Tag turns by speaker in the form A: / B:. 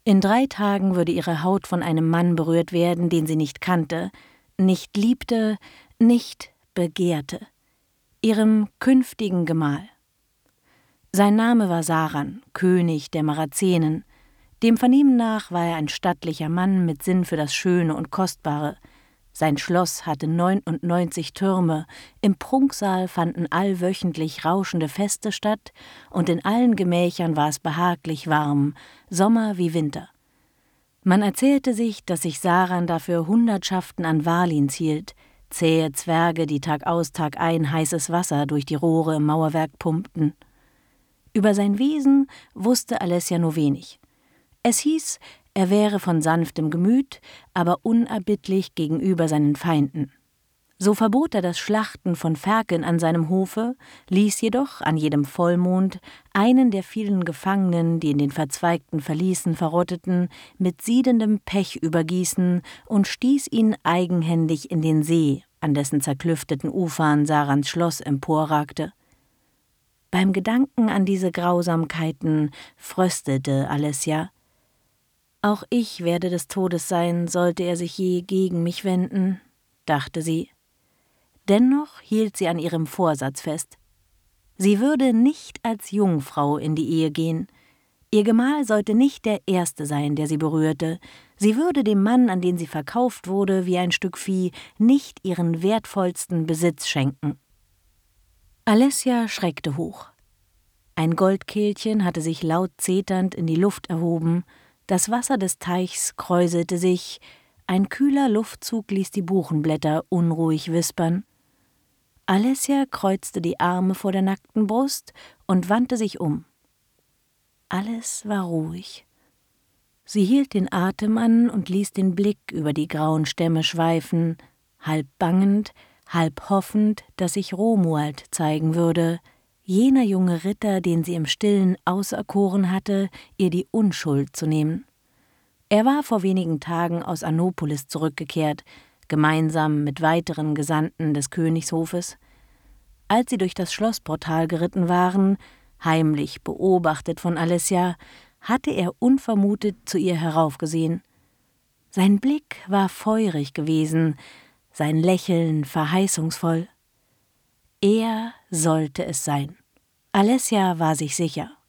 A: In 3 Tagen würde ihre Haut von einem Mann berührt werden, den sie nicht kannte, nicht liebte, nicht begehrte, ihrem künftigen Gemahl. Sein Name war Saran, König der Marazenen. Dem Vernehmen nach war er ein stattlicher Mann mit Sinn für das Schöne und Kostbare. Sein Schloss hatte 99 Türme, im Prunksaal fanden allwöchentlich rauschende Feste statt, und in allen Gemächern war es behaglich warm, Sommer wie Winter. Man erzählte sich, dass sich Saran dafür Hundertschaften an Walins hielt, zähe Zwerge, die Tag aus, Tag ein heißes Wasser durch die Rohre im Mauerwerk pumpten. Über sein Wesen wusste Alessia nur wenig. Es hieß, er wäre von sanftem Gemüt, aber unerbittlich gegenüber seinen Feinden. So verbot er das Schlachten von Ferkeln an seinem Hofe, ließ jedoch an jedem Vollmond einen der vielen Gefangenen, die in den verzweigten Verließen verrotteten, mit siedendem Pech übergießen und stieß ihn eigenhändig in den See, an dessen zerklüfteten Ufern Sarans Schloss emporragte. Beim Gedanken an diese Grausamkeiten fröstelte Alessia. »Auch ich werde des Todes sein, sollte er sich je gegen mich wenden«, dachte sie. Dennoch hielt sie an ihrem Vorsatz fest. Sie würde nicht als Jungfrau in die Ehe gehen. Ihr Gemahl sollte nicht der Erste sein, der sie berührte. Sie würde dem Mann, an den sie verkauft wurde, wie ein Stück Vieh, nicht ihren wertvollsten Besitz schenken. Alessia schreckte hoch. Ein Goldkehlchen hatte sich laut zeternd in die Luft erhoben, das Wasser des Teichs kräuselte sich, ein kühler Luftzug ließ die Buchenblätter unruhig wispern. Alessia kreuzte die Arme vor der nackten Brust und wandte sich um. Alles war ruhig. Sie hielt den Atem an und ließ den Blick über die grauen Stämme schweifen, halb bangend, halb hoffend, dass sich Romuald zeigen würde, jener junge Ritter, den sie im Stillen auserkoren hatte, ihr die Unschuld zu nehmen. Er war vor wenigen Tagen aus Anopolis zurückgekehrt, gemeinsam mit weiteren Gesandten des Königshofes. Als sie durch das Schlossportal geritten waren, heimlich beobachtet von Alessia, hatte er unvermutet zu ihr heraufgesehen. Sein Blick war feurig gewesen, sein Lächeln verheißungsvoll. Er sollte es sein. Alessia war sich sicher.